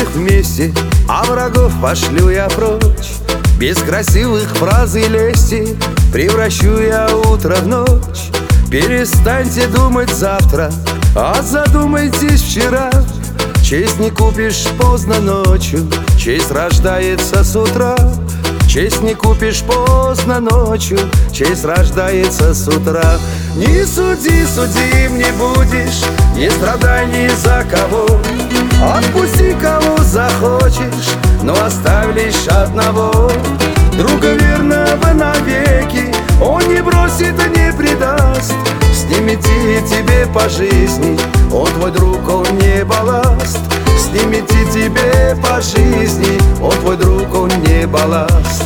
вместе, а врагов пошлю я прочь. Без красивых фраз и лести превращу я утро в ночь. Перестаньте думать завтра, а задумайтесь вчера. Честь не купишь поздно ночью, честь рождается с утра. Честь не купишь поздно ночью, честь рождается с утра. Не суди, судим не будешь, не страдай ни за кого. Отпусти кого захочешь, но оставь лишь одного. Друга верного навеки он не бросит и не предаст. С ним идти тебе по жизни, он твой друг, он не балласт. С ним идти тебе по жизни, он твой друг, он не балласт.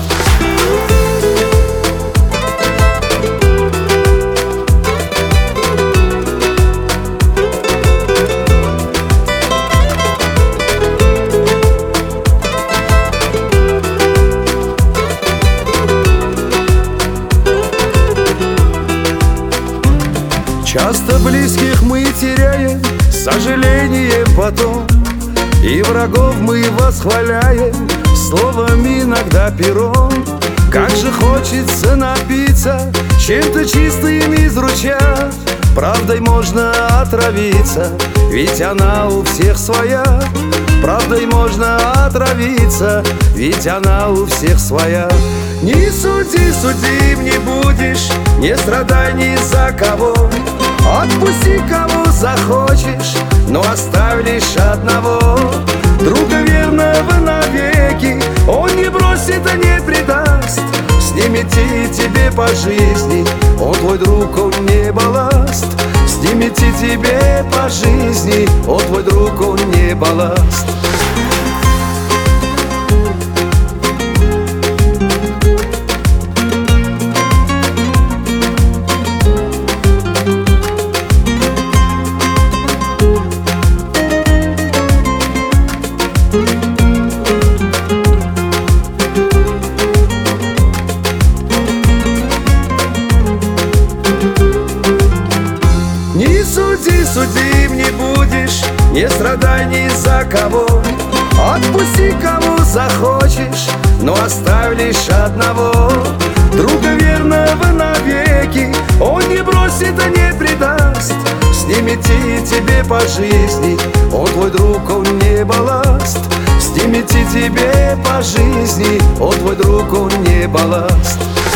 Часто близких мы теряем, сожаление потом, и врагов мы восхваляем словом, иногда пером. Как же хочется напиться чем-то чистым из ручья. Правдой можно отравиться, ведь она у всех своя. Правдой можно отравиться, ведь она у всех своя. Не суди, судим не будешь, не страдай ни за кого. Отпусти кого захочешь, но оставь лишь одного. Друга верного навеки он не бросит и не предаст. С ним идти тебе по жизни, он твой друг, он не балласт. С ним идти тебе по жизни, он твой друг, он не балласт. Не суди, судим не будешь, не страдай ни за кого. Отпусти кого захочешь, но оставь лишь одного. Друга верного навеки он не бросит и не предаст. С ним идти тебе по жизни, он твой друг, он не балласт. С ним идти тебе по жизни, он твой друг, он не балласт.